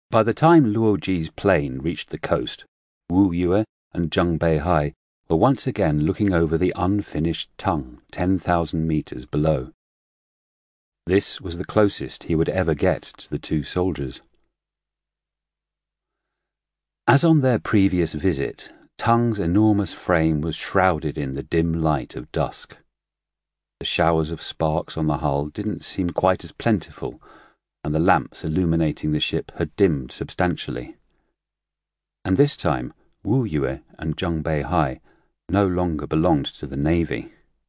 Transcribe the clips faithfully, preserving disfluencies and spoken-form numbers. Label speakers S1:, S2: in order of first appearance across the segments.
S1: By the time Luo Ji's plane reached the coast, Wu Yue and Zheng Beihai were once again looking over the unfinished tongue ten thousand metres below. This was the closest he would ever get to the two soldiers. As on their previous visit, Tung's enormous frame was shrouded in the dim light of dusk. The showers of sparks on the hull didn't seem quite as plentiful, and the lamps illuminating the ship had dimmed substantially. And this time, Wu Yue and Zheng Beihai no longer belonged to the Navy.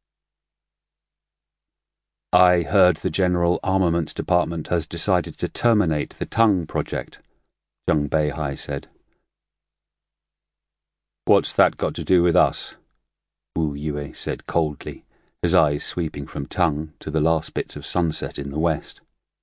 S1: "I heard the General Armaments Department has decided to terminate the Tongue project," Zheng Beihai said. "What's that got to do with us?" Wu Yue said coldly, his eyes sweeping from Tongue to the last bits of sunset in the west.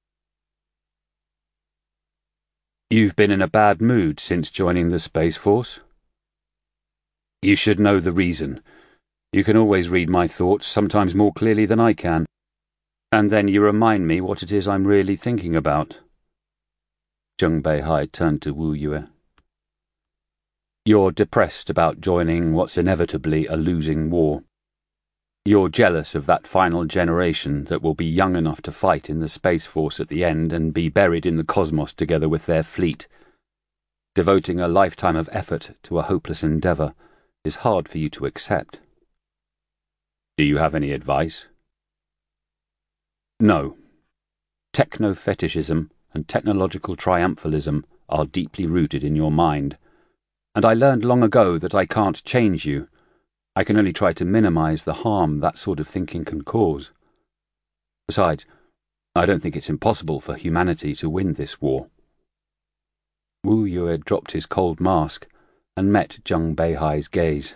S1: "You've been in a bad mood since joining the Space Force?" "You should know the reason. You can always read my thoughts, sometimes more clearly than I can. And then you remind me what it is I'm really thinking about." Zheng Beihai turned to Wu Yue. "You're depressed about joining what's inevitably a losing war. You're jealous of that final generation that will be young enough to fight in the Space Force at the end and be buried in the cosmos together with their fleet. Devoting a lifetime of effort to a hopeless endeavour is hard for you to accept. Do you have any advice?" "No. Techno-fetishism and technological triumphalism are deeply rooted in your mind, and I learned long ago that I can't change you. I can only try to minimize the harm that sort of thinking can cause. Besides, I don't think it's impossible for humanity to win this war." Wu Yue dropped his cold mask and met Zheng Beihai's gaze.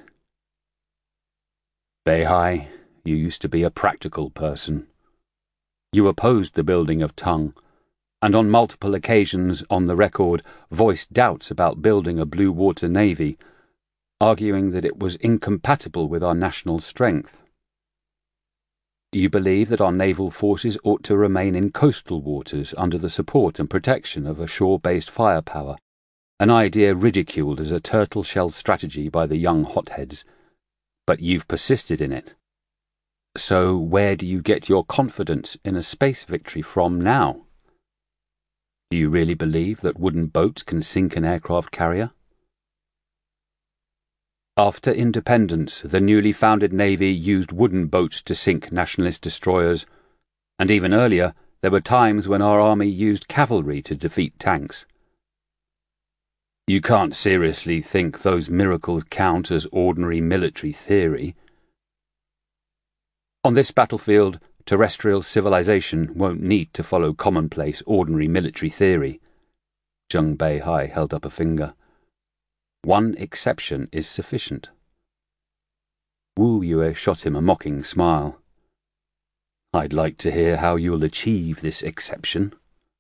S1: "Beihai, you used to be a practical person. You opposed the building of Tongue, and on multiple occasions on the record voiced doubts about building a blue water navy, arguing that it was incompatible with our national strength. You believe that our naval forces ought to remain in coastal waters under the support and protection of a shore-based firepower, an idea ridiculed as a turtle-shell strategy by the young hotheads, but you've persisted in it. So where do you get your confidence in a space victory from now? Do you really believe that wooden boats can sink an aircraft carrier? After independence, the newly founded Navy used wooden boats to sink nationalist destroyers, and even earlier there were times when our army used cavalry to defeat tanks. You can't seriously think those miracles count as ordinary military theory. On this battlefield, terrestrial civilization won't need to follow commonplace ordinary military theory." Zheng Beihai held up a finger. "One exception is sufficient." Wu Yue shot him a mocking smile. "I'd like to hear how you'll achieve this exception."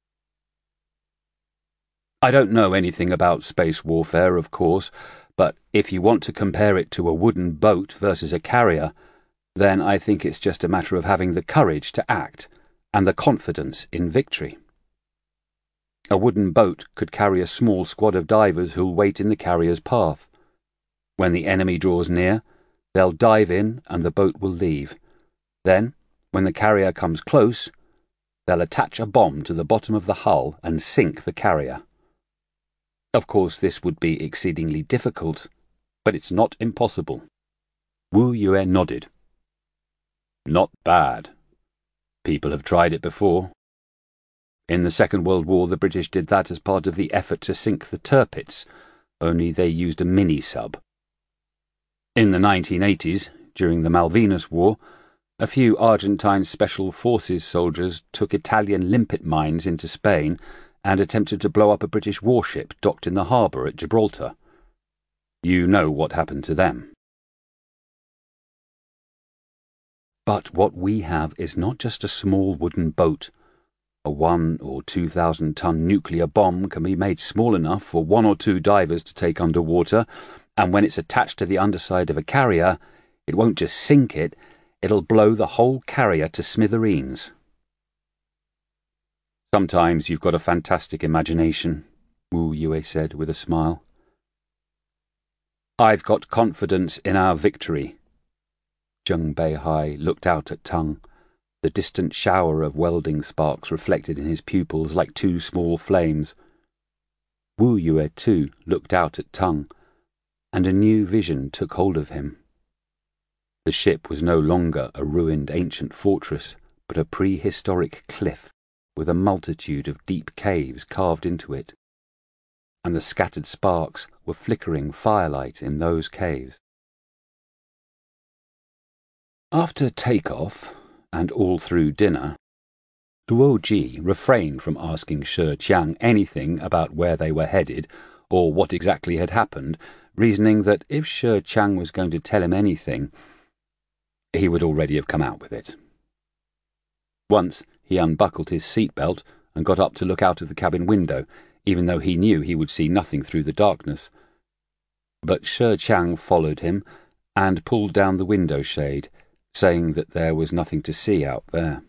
S1: "I don't know anything about space warfare, of course, but if you want to compare it to a wooden boat versus a carrier, then I think it's just a matter of having the courage to act and the confidence in victory. A wooden boat could carry a small squad of divers who'll wait in the carrier's path. When the enemy draws near, they'll dive in and the boat will leave. Then, when the carrier comes close, they'll attach a bomb to the bottom of the hull and sink the carrier. Of course, this would be exceedingly difficult, but it's not impossible." Wu Yue nodded. "Not bad. People have tried it before. In the Second World War, the British did that as part of the effort to sink the Tirpitz, only they used a mini-sub. In the nineteen eighties, during the Malvinas War, a few Argentine Special Forces soldiers took Italian limpet mines into Spain and attempted to blow up a British warship docked in the harbour at Gibraltar. You know what happened to them. But what we have is not just a small wooden boat. A one or two thousand ton nuclear bomb can be made small enough for one or two divers to take underwater, and when it's attached to the underside of a carrier, it won't just sink it, it'll blow the whole carrier to smithereens." "Sometimes you've got a fantastic imagination," Wu Yue said with a smile. I've got confidence in our victory. Zheng Beihai looked out at Tung, the distant shower of welding sparks reflected in his pupils like two small flames. Wu Yue, too, looked out at Tung, and a new vision took hold of him. The ship was no longer a ruined ancient fortress, but a prehistoric cliff with a multitude of deep caves carved into it, and the scattered sparks were flickering firelight in those caves. After take-off, and all through dinner, Luo Ji refrained from asking Shi Qiang anything about where they were headed or what exactly had happened, reasoning that if Shi Qiang was going to tell him anything, he would already have come out with it. Once he unbuckled his seatbelt and got up to look out of the cabin window, even though he knew he would see nothing through the darkness. But Shi Qiang followed him and pulled down the window shade, saying that there was nothing to see out there.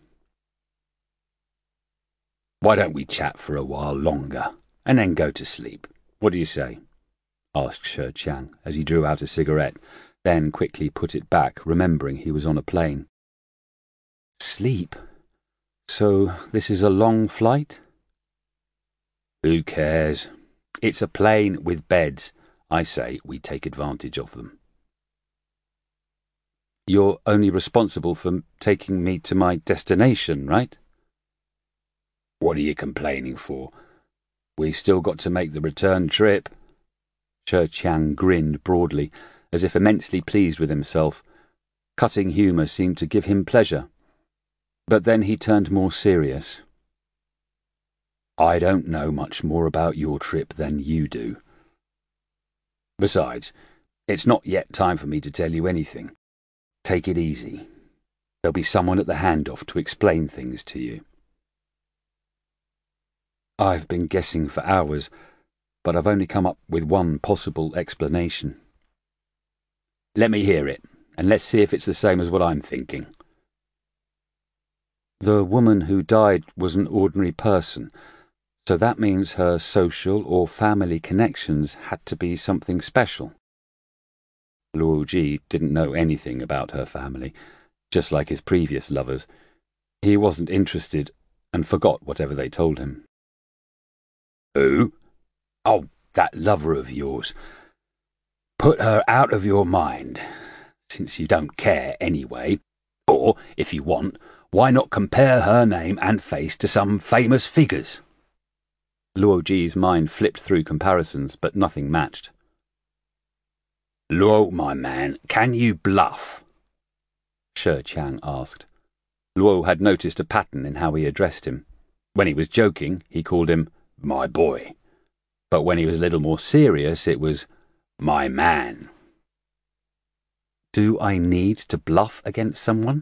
S1: "Why don't we chat for a while longer, and then go to sleep? What do you say?" asked Shi Qiang as he drew out a cigarette, then quickly put it back, remembering he was on a plane. Sleep? So this is a long flight? Who cares? It's a plane with beds. I say we take advantage of them. You're only responsible for taking me to my destination, right? What are you complaining for? We've still got to make the return trip. Shi Qiang grinned broadly, as if immensely pleased with himself. Cutting humour seemed to give him pleasure. But then he turned more serious. I don't know much more about your trip than you do. Besides, it's not yet time for me to tell you anything. Take it easy. There'll be someone at the handoff to explain things to you. I've been guessing for hours, but I've only come up with one possible explanation. Let me hear it, and let's see if it's the same as what I'm thinking. The woman who died was an ordinary person, so that means her social or family connections had to be something special. Luo Ji didn't know anything about her family, just like his previous lovers. He wasn't interested and forgot whatever they told him. Who? Oh, that lover of yours. Put her out of your mind, since you don't care anyway. Or, if you want, why not compare her name and face to some famous figures? Luo Ji's mind flipped through comparisons, but nothing matched. Luo, my man, can you bluff? Shi Qiang asked. Luo had noticed a pattern in how he addressed him. When he was joking, he called him my boy. But when he was a little more serious, it was my man. Do I need to bluff against someone?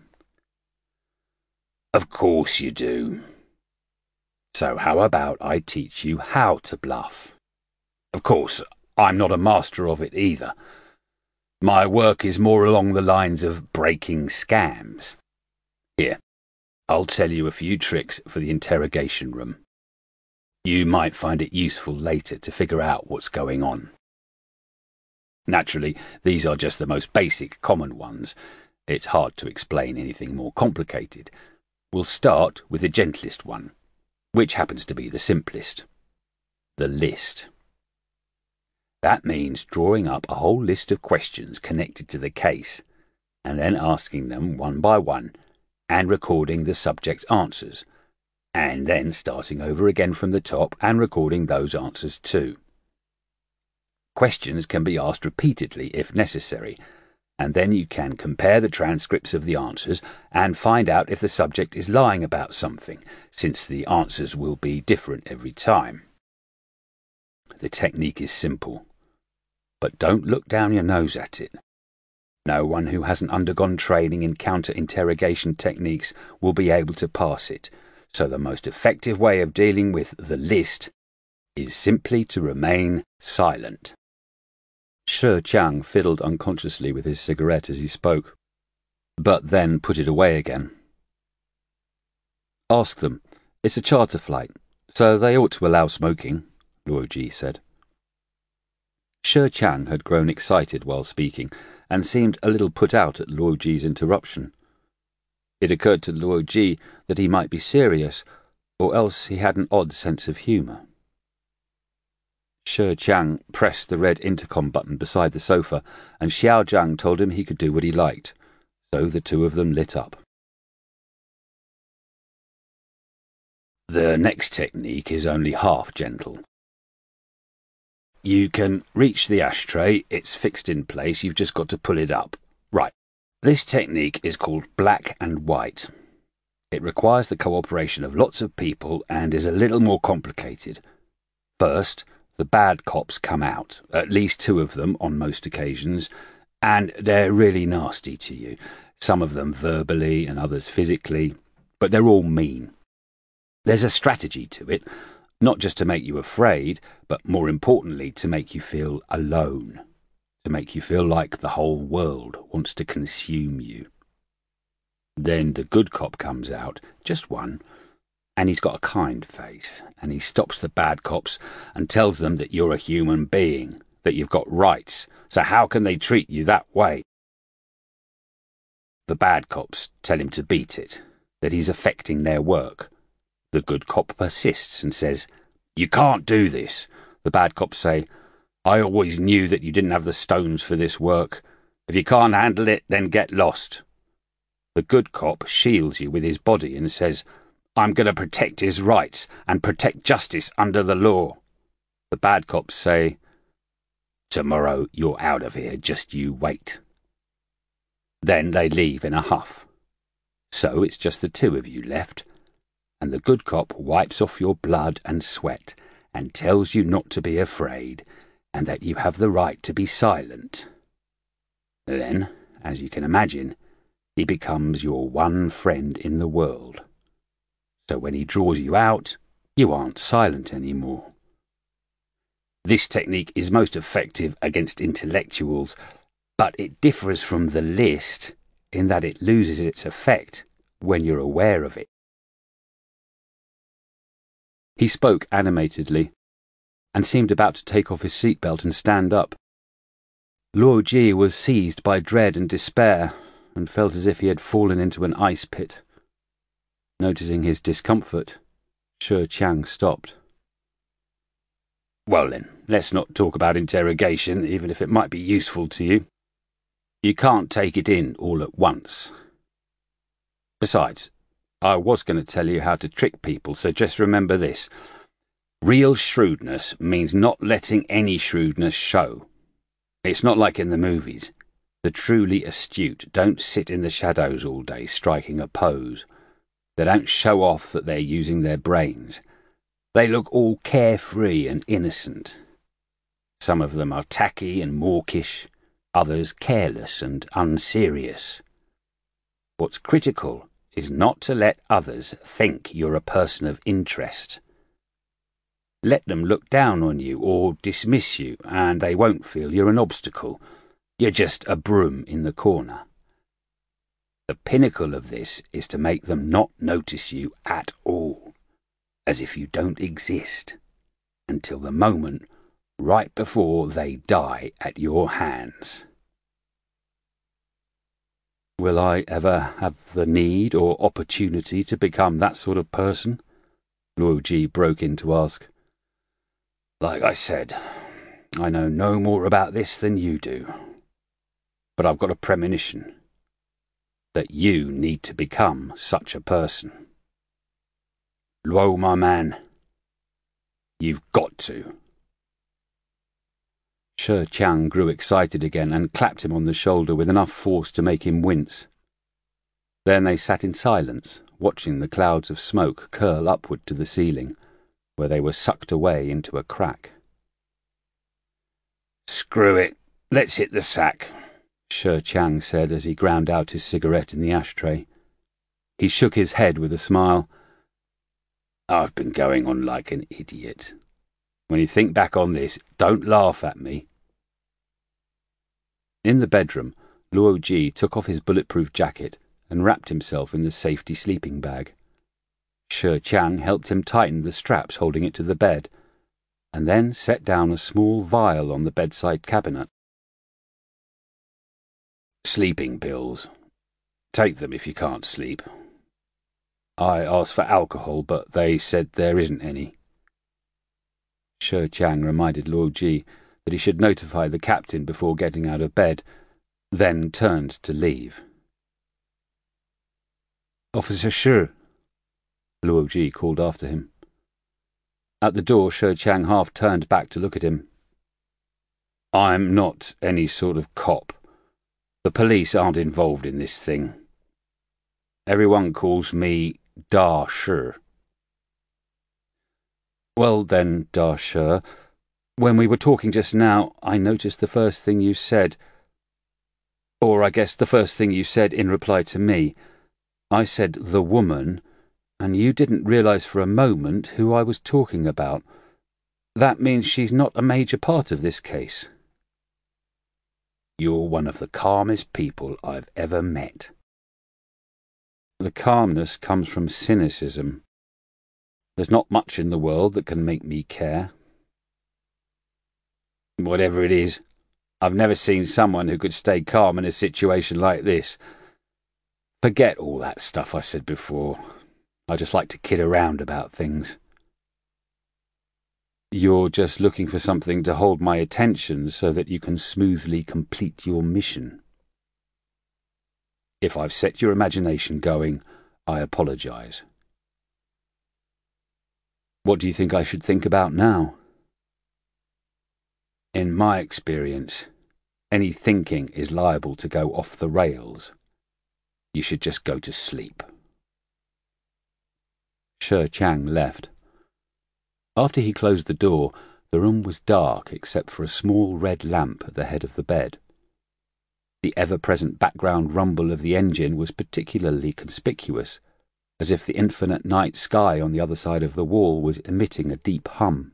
S1: Of course you do. So how about I teach you how to bluff? Of course, I'm not a master of it either. My work is more along the lines of breaking scams. Here, I'll tell you a few tricks for the interrogation room. You might find it useful later to figure out what's going on. Naturally, these are just the most basic, common ones. It's hard to explain anything more complicated. We'll start with the gentlest one, which happens to be the simplest. The list. That means drawing up a whole list of questions connected to the case, and then asking them one by one, and recording the subject's answers, and then starting over again from the top and recording those answers too. Questions can be asked repeatedly if necessary, and then you can compare the transcripts of the answers and find out if the subject is lying about something, since the answers will be different every time. The technique is simple, but don't look down your nose at it. No one who hasn't undergone training in counter-interrogation techniques will be able to pass it, so the most effective way of dealing with the list is simply to remain silent. Shi Qiang fiddled unconsciously with his cigarette as he spoke, but then put it away again. Ask them. It's a charter flight, so they ought to allow smoking. Luo Ji said. Shi Chang had grown excited while speaking, and seemed a little put out at Luo Ji's interruption. It occurred to Luo Ji that he might be serious, or else he had an odd sense of humour. Shi Chang pressed the red intercom button beside the sofa, and Xiao Zhang told him he could do what he liked, so the two of them lit up. The next technique is only half gentle. You can reach the ashtray, it's fixed in place, you've just got to pull it up. Right. This technique is called black and white. It requires the cooperation of lots of people and is a little more complicated. First, the bad cops come out, at least two of them on most occasions, and they're really nasty to you. Some of them verbally and others physically, but they're all mean. There's a strategy to it, not just to make you afraid, but more importantly to make you feel alone, to make you feel like the whole world wants to consume you. Then the good cop comes out, just one, and he's got a kind face, and he stops the bad cops and tells them that you're a human being, that you've got rights, so how can they treat you that way? The bad cops tell him to beat it, that he's affecting their work. The good cop persists and says, "You can't do this." The bad cops say, "I always knew that you didn't have the stones for this work. If you can't handle it, then get lost." The good cop shields you with his body and says, "I'm going to protect his rights and protect justice under the law." The bad cops say, "Tomorrow you're out of here, just you wait." Then they leave in a huff. So it's just the two of you left, and the good cop wipes off your blood and sweat and tells you not to be afraid and that you have the right to be silent. Then, as you can imagine, he becomes your one friend in the world. So when he draws you out, you aren't silent anymore. This technique is most effective against intellectuals, but it differs from the list in that it loses its effect when you're aware of it. He spoke animatedly, and seemed about to take off his seatbelt and stand up. Luo Ji was seized by dread and despair, and felt as if he had fallen into an ice pit. Noticing his discomfort, Shi Chang stopped. "Well then, let's not talk about interrogation, even if it might be useful to you. You can't take it in all at once. Besides, I was going to tell you how to trick people, so just remember this. Real shrewdness means not letting any shrewdness show. It's not like in the movies. The truly astute don't sit in the shadows all day striking a pose. They don't show off that they're using their brains. They look all carefree and innocent. Some of them are tacky and mawkish, others careless and unserious. What's critical is not to let others think you're a person of interest. Let them look down on you or dismiss you, and they won't feel you're an obstacle. You're just a broom in the corner. The pinnacle of this is to make them not notice you at all, as if you don't exist, until the moment right before they die at your hands. Will I ever have the need or opportunity to become that sort of person? Luo Ji broke in to ask. Like I said, I know no more about this than you do. But I've got a premonition that you need to become such a person. Luo, my man, you've got to. Shi Chang grew excited again and clapped him on the shoulder with enough force to make him wince. Then they sat in silence, watching the clouds of smoke curl upward to the ceiling, where they were sucked away into a crack. Screw it, let's hit the sack, Shi Chang said as he ground out his cigarette in the ashtray. He shook his head with a smile. I've been going on like an idiot. When you think back on this, don't laugh at me. In the bedroom, Luo Ji took off his bulletproof jacket and wrapped himself in the safety sleeping bag. Shi Chang helped him tighten the straps holding it to the bed, and then set down a small vial on the bedside cabinet. Sleeping pills. Take them if you can't sleep. I asked for alcohol, but they said there isn't any. Shi Chang reminded Luo Ji that he should notify the captain before getting out of bed, then turned to leave. Officer Shi, Luo Ji called after him. At the door, Shi Chang half turned back to look at him. I'm not any sort of cop. The police aren't involved in this thing. Everyone calls me Da Shi. Well then, Da Shi, when we were talking just now, I noticed the first thing you said, or I guess the first thing you said in reply to me. I said the woman, and you didn't realize for a moment who I was talking about. That means she's not a major part of this case. You're one of the calmest people I've ever met. The calmness comes from cynicism. There's not much in the world that can make me care. Whatever it is, I've never seen someone who could stay calm in a situation like this. Forget all that stuff I said before. I just like to kid around about things. You're just looking for something to hold my attention so that you can smoothly complete your mission. If I've set your imagination going, I apologize. What do you think I should think about now? In my experience, any thinking is liable to go off the rails. You should just go to sleep. Shi Chang left. After he closed the door, the room was dark except for a small red lamp at the head of the bed. The ever-present background rumble of the engine was particularly conspicuous, as if the infinite night sky on the other side of the wall was emitting a deep hum.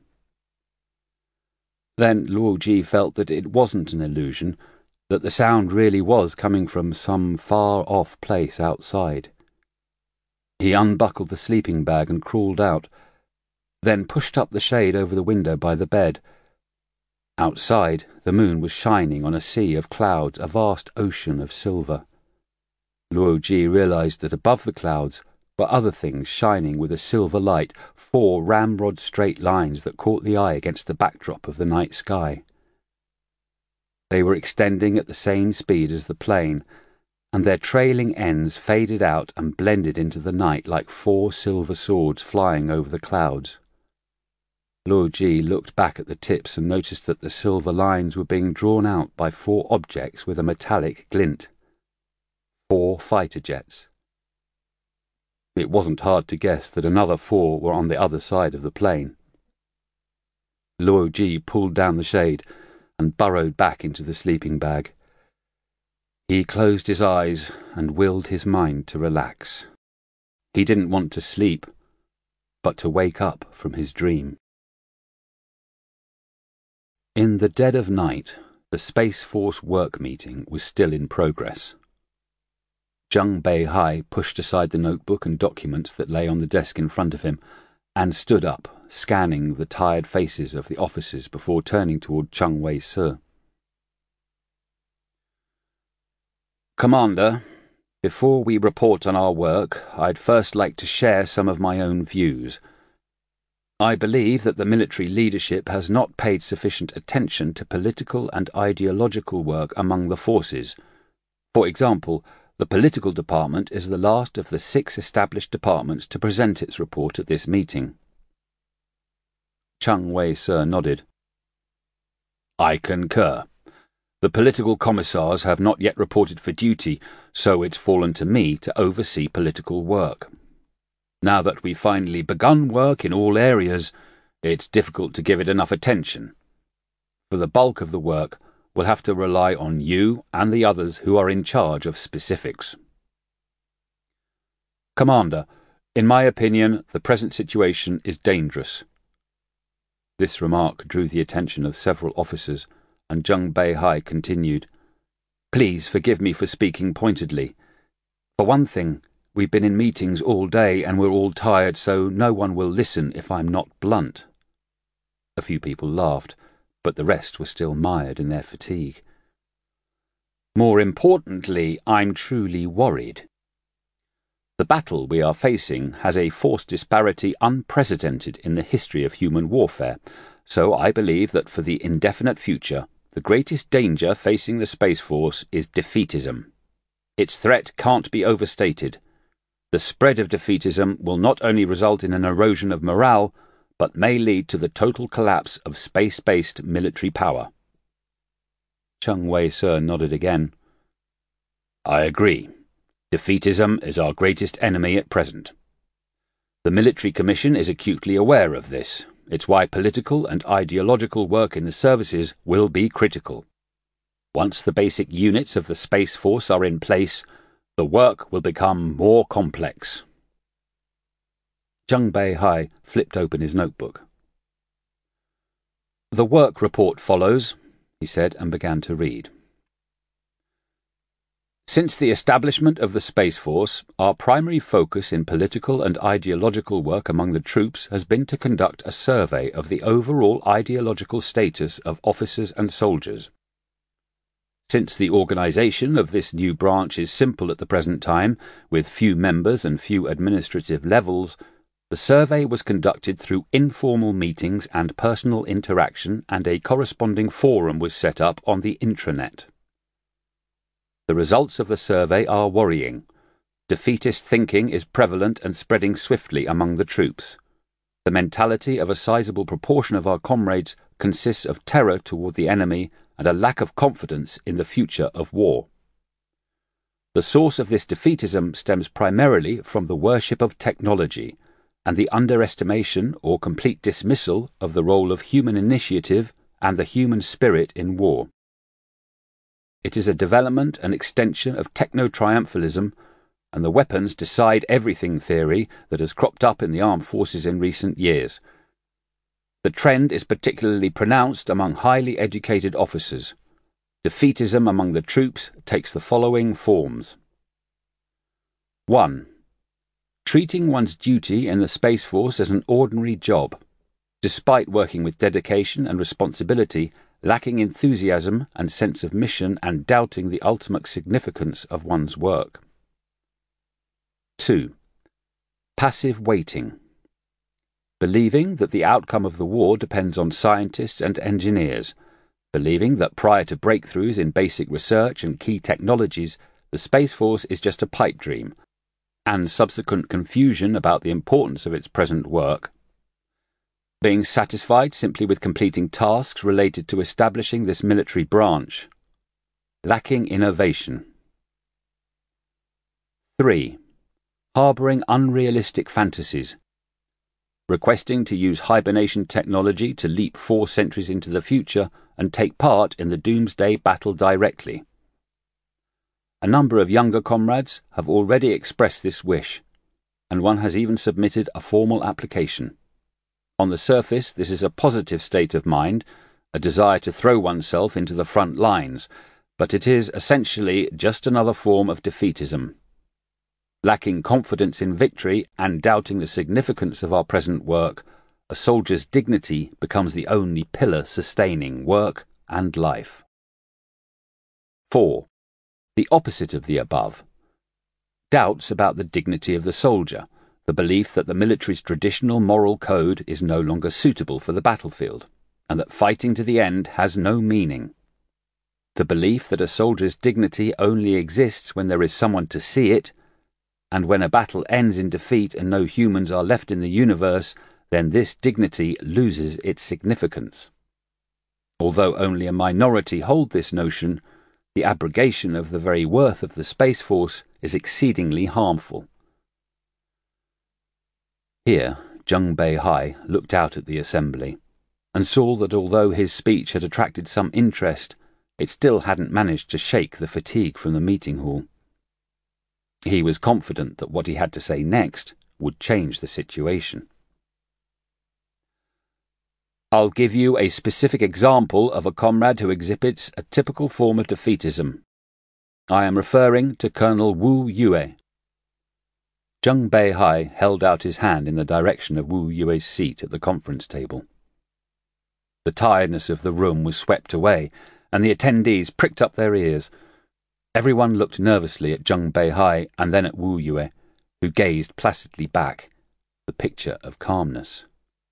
S1: Then Luo Ji felt that it wasn't an illusion, that the sound really was coming from some far-off place outside. He unbuckled the sleeping bag and crawled out, then pushed up the shade over the window by the bed. Outside, the moon was shining on a sea of clouds, a vast ocean of silver. Luo Ji realized that above the clouds were other things shining with a silver light, four ramrod straight lines that caught the eye against the backdrop of the night sky. They were extending at the same speed as the plane, and their trailing ends faded out and blended into the night like four silver swords flying over the clouds. Luo Ji looked back at the tips and noticed that the silver lines were being drawn out by four objects with a metallic glint. Four fighter jets. It wasn't hard to guess that another four were on the other side of the plane. Luo Ji pulled down the shade and burrowed back into the sleeping bag. He closed his eyes and willed his mind to relax. He didn't want to sleep, but to wake up from his dream. In the dead of night, the Space Force work meeting was still in progress. Zheng Beihai pushed aside the notebook and documents that lay on the desk in front of him and stood up, scanning the tired faces of the officers before turning toward Cheng Wei-se. Commander, before we report on our work, I'd first like to share some of my own views. I believe that the military leadership has not paid sufficient attention to political and ideological work among the forces. For example, the political department is the last of the six established departments to present its report at this meeting. Cheng Wei-se nodded. I concur. The political commissars have not yet reported for duty, so it's fallen to me to oversee political work. Now that we've finally begun work in all areas, it's difficult to give it enough attention. For the bulk of the work, we'll have to rely on you and the others who are in charge of specifics. Commander, in my opinion, the present situation is dangerous. This remark drew the attention of several officers, and Zheng Beihai continued, Please forgive me for speaking pointedly. For one thing, we've been in meetings all day and we're all tired, so no one will listen if I'm not blunt. A few people laughed, but the rest were still mired in their fatigue. More importantly, I'm truly worried. The battle we are facing has a force disparity unprecedented in the history of human warfare, so I believe that for the indefinite future, the greatest danger facing the Space Force is defeatism. Its threat can't be overstated. The spread of defeatism will not only result in an erosion of morale, but may lead to the total collapse of space-based military power. Chung Wei-Sir nodded again. I agree. Defeatism is our greatest enemy at present. The Military Commission is acutely aware of this. It's why political and ideological work in the services will be critical. Once the basic units of the Space Force are in place, the work will become more complex. Zheng Beihai flipped open his notebook. The work report follows, he said, and began to read. Since the establishment of the Space Force, our primary focus in political and ideological work among the troops has been to conduct a survey of the overall ideological status of officers and soldiers. Since the organisation of this new branch is simple at the present time, with few members and few administrative levels, the survey was conducted through informal meetings and personal interaction, and a corresponding forum was set up on the intranet. The results of the survey are worrying. Defeatist thinking is prevalent and spreading swiftly among the troops. The mentality of a sizable proportion of our comrades consists of terror toward the enemy and a lack of confidence in the future of war. The source of this defeatism stems primarily from the worship of technology and the underestimation or complete dismissal of the role of human initiative and the human spirit in war. It is a development and extension of techno-triumphalism and the weapons decide everything theory that has cropped up in the armed forces in recent years. The trend is particularly pronounced among highly educated officers. Defeatism among the troops takes the following forms. one. Treating one's duty in the Space Force as an ordinary job, despite working with dedication and responsibility, lacking enthusiasm and sense of mission and doubting the ultimate significance of one's work. two. Passive waiting. Believing that the outcome of the war depends on scientists and engineers, believing that prior to breakthroughs in basic research and key technologies, the Space Force is just a pipe dream, and subsequent confusion about the importance of its present work. Being satisfied simply with completing tasks related to establishing this military branch. Lacking innovation. three. Harbouring unrealistic fantasies. Requesting to use hibernation technology to leap four centuries into the future and take part in the doomsday battle directly. A number of younger comrades have already expressed this wish, and one has even submitted a formal application. On the surface, this is a positive state of mind, a desire to throw oneself into the front lines, but it is essentially just another form of defeatism. Lacking confidence in victory and doubting the significance of our present work, a soldier's dignity becomes the only pillar sustaining work and life. four. The opposite of the above. Doubts about the dignity of the soldier, the belief that the military's traditional moral code is no longer suitable for the battlefield, and that fighting to the end has no meaning. The belief that a soldier's dignity only exists when there is someone to see it, and when a battle ends in defeat and no humans are left in the universe, then this dignity loses its significance. Although only a minority hold this notion, the abrogation of the very worth of the Space Force is exceedingly harmful. Here, Zheng Beihai looked out at the assembly, and saw that although his speech had attracted some interest, it still hadn't managed to shake the fatigue from the meeting hall. He was confident that what he had to say next would change the situation. I'll give you a specific example of a comrade who exhibits a typical form of defeatism. I am referring to Colonel Wu Yue. Zheng Beihai held out his hand in the direction of Wu Yue's seat at the conference table. The tiredness of the room was swept away, and the attendees pricked up their ears. Everyone looked nervously at Zheng Beihai and then at Wu Yue, who gazed placidly back, the picture of calmness.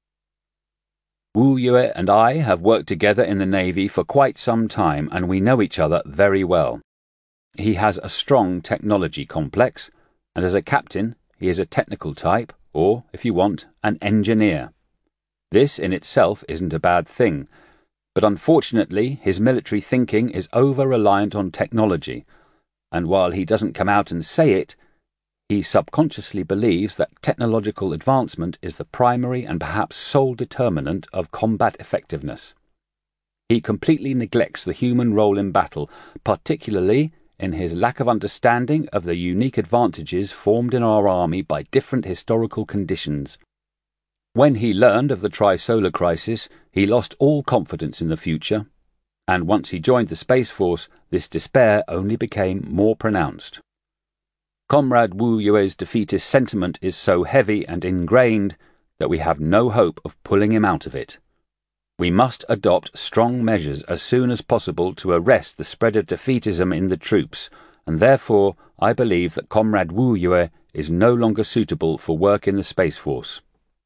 S1: Wu Yue and I have worked together in the Navy for quite some time, and we know each other very well. He has a strong technology complex, and as a captain, he is a technical type, or, if you want, an engineer. This in itself isn't a bad thing, but unfortunately his military thinking is over-reliant on technology, and while he doesn't come out and say it, he subconsciously believes that technological advancement is the primary and perhaps sole determinant of combat effectiveness. He completely neglects the human role in battle, particularly in his lack of understanding of the unique advantages formed in our army by different historical conditions. When he learned of the Trisolar crisis, he lost all confidence in the future, and once he joined the Space Force, this despair only became more pronounced. Comrade Wu Yue's defeatist sentiment is so heavy and ingrained that we have no hope of pulling him out of it. We must adopt strong measures as soon as possible to arrest the spread of defeatism in the troops, and therefore I believe that Comrade Wu Yue is no longer suitable for work in the Space Force.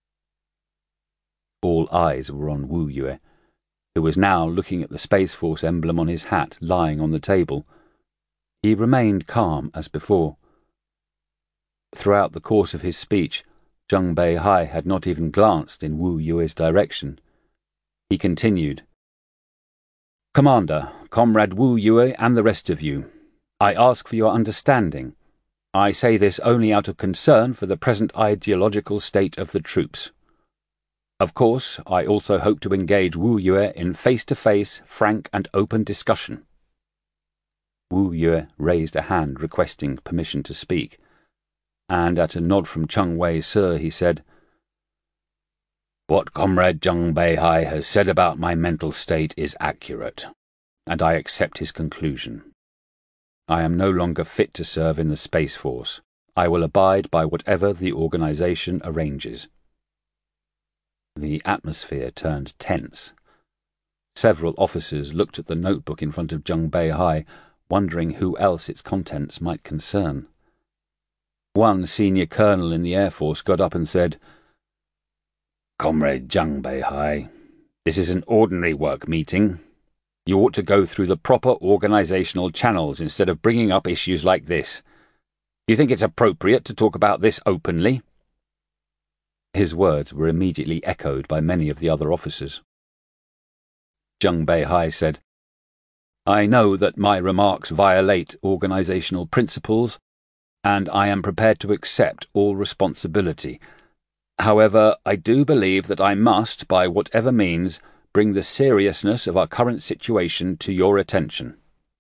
S1: All eyes were on Wu Yue, who was now looking at the Space Force emblem on his hat lying on the table. He remained calm as before. Throughout the course of his speech, Zheng Beihai had not even glanced in Wu Yue's direction. He continued, "Commander, Comrade Wu Yue and the rest of you, I ask for your understanding. I say this only out of concern for the present ideological state of the troops. Of course, I also hope to engage Wu Yue in face-to-face, frank and open discussion." Wu Yue raised a hand requesting permission to speak, and at a nod from Cheng Wei-se he said, "What Comrade Zheng Beihai has said about my mental state is accurate, and I accept his conclusion. I am no longer fit to serve in the Space Force. I will abide by whatever the organization arranges." The atmosphere turned tense. Several officers looked at the notebook in front of Zheng Beihai, wondering who else its contents might concern. One senior colonel in the Air Force got up and said, "Comrade Zheng Beihai, this is an ordinary work meeting. You ought to go through the proper organizational channels instead of bringing up issues like this. Do you think it's appropriate to talk about this openly?" His words were immediately echoed by many of the other officers. Zheng Beihai said, "I know that my remarks violate organizational principles, and I am prepared to accept all responsibility. However, I do believe that I must, by whatever means, bring the seriousness of our current situation to your attention."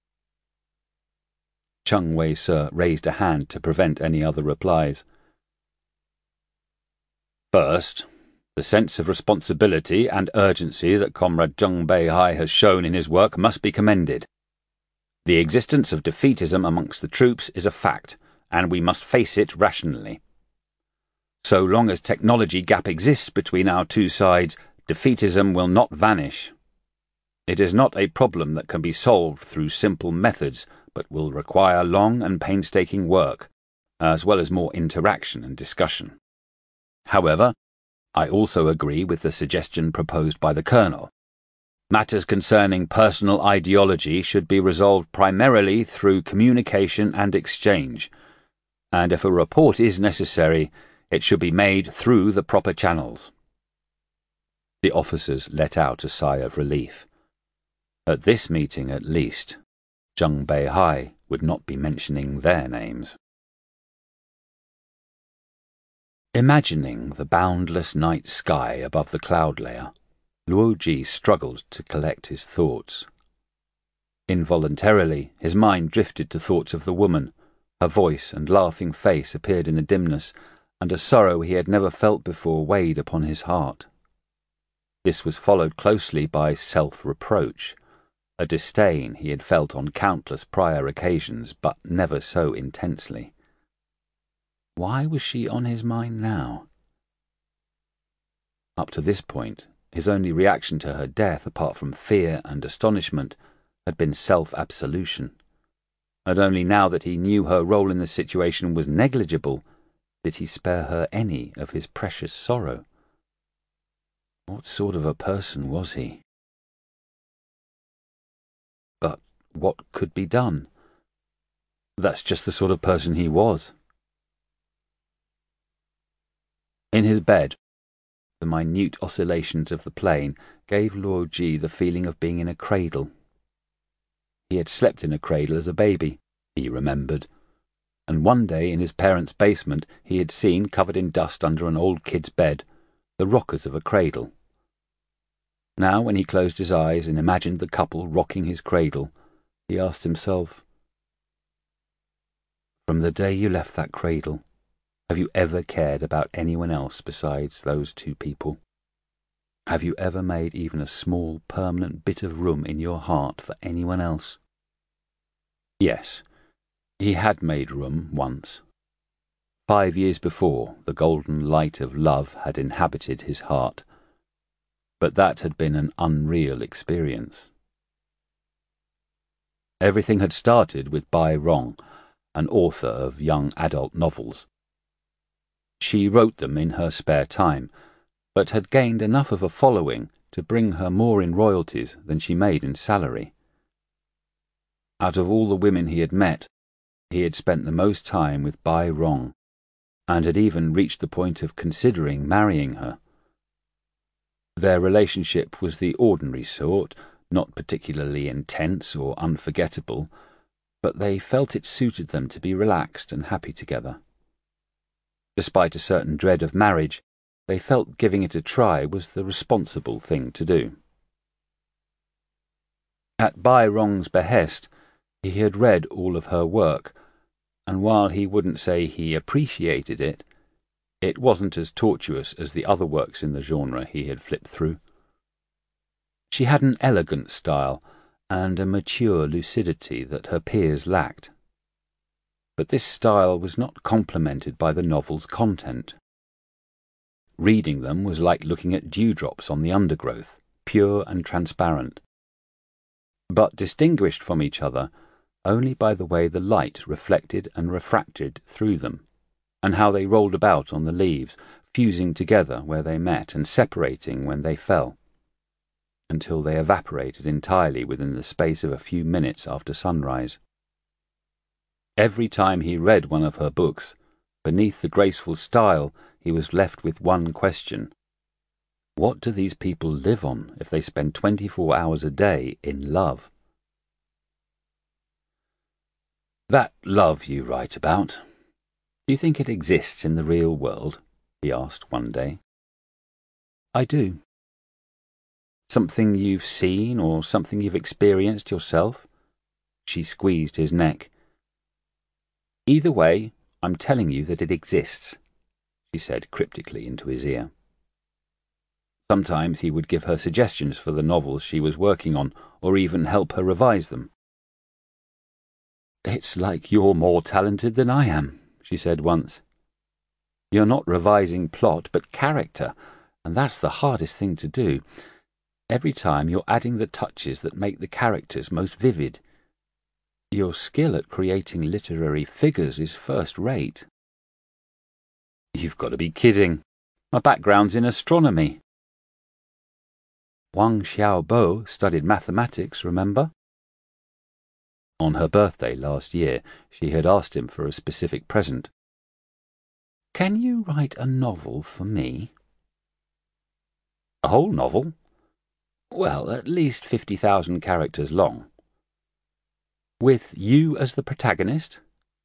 S1: Cheng Wei-se raised a hand to prevent any other replies. "First, the sense of responsibility and urgency that Comrade Zheng Beihai has shown in his work must be commended. The existence of defeatism amongst the troops is a fact, and we must face it rationally. So long as technology gap exists between our two sides, defeatism will not vanish. It is not a problem that can be solved through simple methods, but will require long and painstaking work, as well as more interaction and discussion. However, I also agree with the suggestion proposed by the Colonel. Matters concerning personal ideology should be resolved primarily through communication and exchange, and if a report is necessary, it should be made through the proper channels." The officers let out a sigh of relief. At this meeting, at least, Zheng Beihai would not be mentioning their names. Imagining the boundless night sky above the cloud layer, Luo Ji struggled to collect his thoughts. Involuntarily, his mind drifted to thoughts of the woman. Her voice and laughing face appeared in the dimness, and a sorrow he had never felt before weighed upon his heart. This was followed closely by self-reproach, a disdain he had felt on countless prior occasions, but never so intensely. Why was she on his mind now? Up to this point, His only reaction to her death, apart from fear and astonishment, had been self-absolution. And only now that he knew her role in the situation was negligible did he spare her any of his precious sorrow. What sort of a person was he? But what could be done? That's just the sort of person he was. In his bed, the minute oscillations of the plane gave Luo Ji the feeling of being in a cradle. He had slept in a cradle as a baby, he remembered, and one day in his parents' basement he had seen, covered in dust under an old kid's bed, the rockers of a cradle. Now, when he closed his eyes and imagined the couple rocking his cradle, he asked himself, "From the day you left that cradle, have you ever cared about anyone else besides those two people? Have you ever made even a small, permanent bit of room in your heart for anyone else?" Yes, he had made room once. Five years before, the golden light of love had inhabited his heart, but that had been an unreal experience. Everything had started with Bai Rong, an author of young adult novels. She wrote them in her spare time, but had gained enough of a following to bring her more in royalties than she made in salary. Out of all the women he had met, he had spent the most time with Bai Rong, and had even reached the point of considering marrying her. Their relationship was the ordinary sort, not particularly intense or unforgettable, but they felt it suited them to be relaxed and happy together. Despite a certain dread of marriage, they felt giving it a try was the responsible thing to do. At Bai Rong's behest, he had read all of her work, and while he wouldn't say he appreciated it, it wasn't as tortuous as the other works in the genre he had flipped through. She had an elegant style and a mature lucidity that her peers lacked. But this style was not complemented by the novel's content. Reading them was like looking at dewdrops on the undergrowth, pure and transparent, but distinguished from each other only by the way the light reflected and refracted through them, and how they rolled about on the leaves, fusing together where they met and separating when they fell, until they evaporated entirely within the space of a few minutes after sunrise. Every time he read one of her books, beneath the graceful style, he was left with one question. What do these people live on if they spend twenty-four hours a day in love? That love you write about, do you think it exists in the real world? He asked one day. I do. Something you've seen or something you've experienced yourself? She squeezed his neck. Either way, I'm telling you that it exists, she said cryptically into his ear. Sometimes he would give her suggestions for the novels she was working on, or even help her revise them. It's like you're more talented than I am, she said once. You're not revising plot, but character, and that's the hardest thing to do. Every time you're adding the touches that make the characters most vivid. Your skill at creating literary figures is first-rate. You've got to be kidding. My background's in astronomy. Wang Xiaobo studied mathematics, remember? On her birthday last year, she had asked him for a specific present. Can you write a novel for me? A whole novel? Well, at least fifty thousand characters long. With you as the protagonist?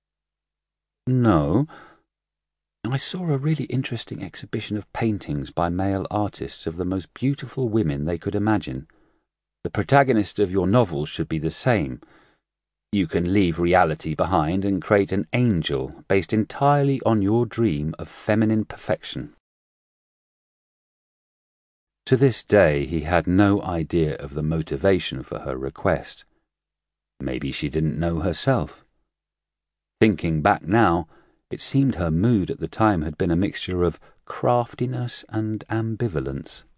S1: No. I saw a really interesting exhibition of paintings by male artists of the most beautiful women they could imagine. The protagonist of your novel should be the same. You can leave reality behind and create an angel based entirely on your dream of feminine perfection. To this day, he had no idea of the motivation for her request. Maybe she didn't know herself. Thinking back now, it seemed her mood at the time had been a mixture of craftiness and ambivalence.